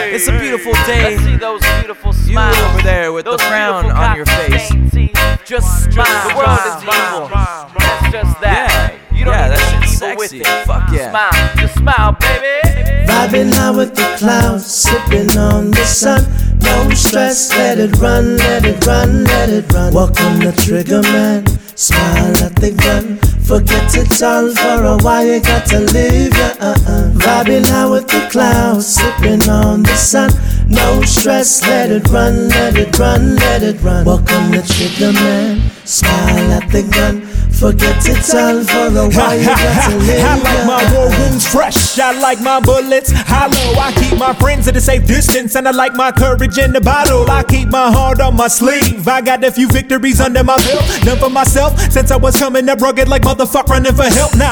It's a beautiful day. Let's see those beautiful You smiles. over there with the Those frown beautiful on your face. cotton stained teeth. Just smile. The world is evil. That's just that. You don't Yeah, need that to be shit's evil with sexy. it. Fuck yeah. Smile. Just smile, baby. Vibing high with the clouds, sipping on the sun. No stress, let it run, let it run, let it run. Welcome the trigger man, smile at the gun. Forget it all for a while, you got to live, yeah, Vibing high with the clouds, sipping on the sun. No stress, let it run, let it run, let it run. Welcome the trigger man, smile at the gun. Forget it all for a while, you got to live. I like my war wounds fresh, I like my bullets hollow. I keep my friends at a safe distance, and I like my courage in the bottle. I keep my heart on my sleeve, I got a few victories under my belt. None for myself, since I was coming up rugged like motherfucker running for help. Nah,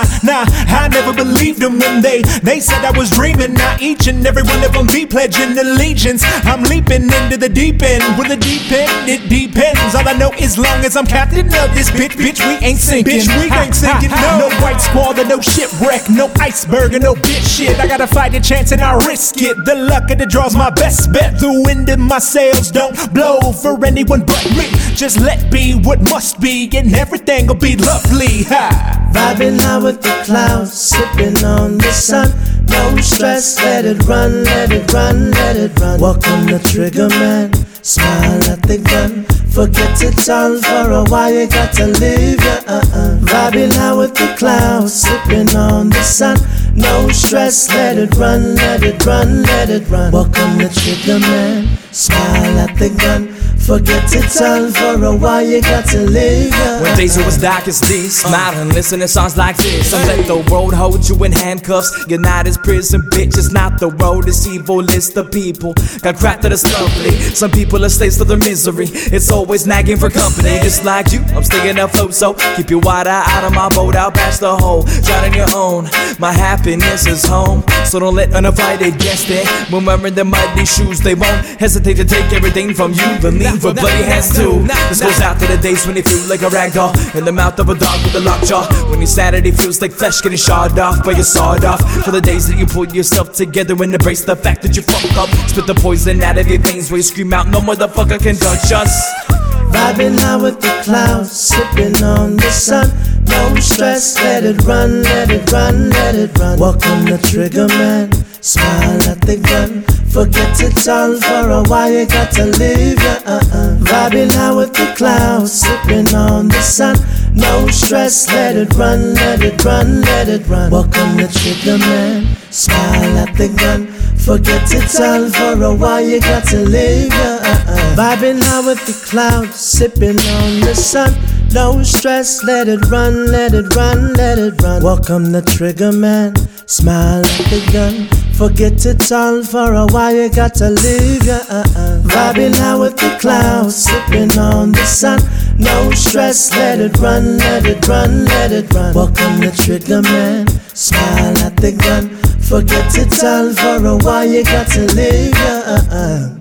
I never believed them when they said I was dreaming. Now each and every one of them be pledging allegiance. I'm leaping into the deep end, with the deep end, it depends. All I know is long as I'm captain of this bitch, we ain't sinking. Bitch, we ain't sinking, no white squall, no shipwreck, no iceberg, or no bitch shit. I gotta fight the chance and I risk it. The luck of the draw's my best bet. The wind in my sails don't blow for anyone but me. Just let be what must be, and everything will be lovely. Ha. Vibing high with the clouds, sipping on the sun. No stress, let it run, let it run, let it run. Welcome the trigger man, smile at the gun. Forget it all for a while, you got to live, yeah, Vibing high with the clouds, sipping on the sun. No stress, let it run, let it run, let it run. Welcome the trigger man, smile at the gun. Forget it all for a while, you got to live, yeah. When days are as dark as these, smile and listen to songs like this. And let the road hold you in handcuffs. You're not as prison, bitch. It's not the road, it's evil. It's the people got cracked that is lovely. Some people are slaves to their misery. It's always nagging for company. Just like you, I'm staying afloat, so keep your wide eye out of my boat. I'll patch the hole, drown on your own. My happiness is home, so don't let uninvited guests in. When wearing the mighty shoes, they won't hesitate to take everything from you. Believe for bloody hands too. This goes out to the days when you feel like a rag doll in the mouth of a dog with a locked jaw. When your sanity feels like flesh getting shawed off by your sawed off. For the days that you pull yourself together and embrace the fact that you fucked up. Spit the poison out of your veins where you scream out, no motherfucker can touch us. Vibing high with the clouds, sipping on the sun. No stress, let it run, let it run, let it run. Welcome the trigger man, smile at the gun. Forget it all for a while, you got to live, yeah, Vibing high with the clouds, sipping on the sun. No stress, let it run, let it run, let it run. Welcome the trigger man, smile at the gun. Forget it all for a while, you got to live, yeah, Vibing high with the clouds, sipping on the sun. No stress, let it run, let it run, let it run. Welcome the trigger man, smile at the gun. Forget it all for a while, you got to live, yeah, Vibing high with the clouds, sipping on the sun. No stress, let it run, let it run, let it run. Welcome the trigger man, smile at the gun. Forget it all for a while, you got to live, yeah,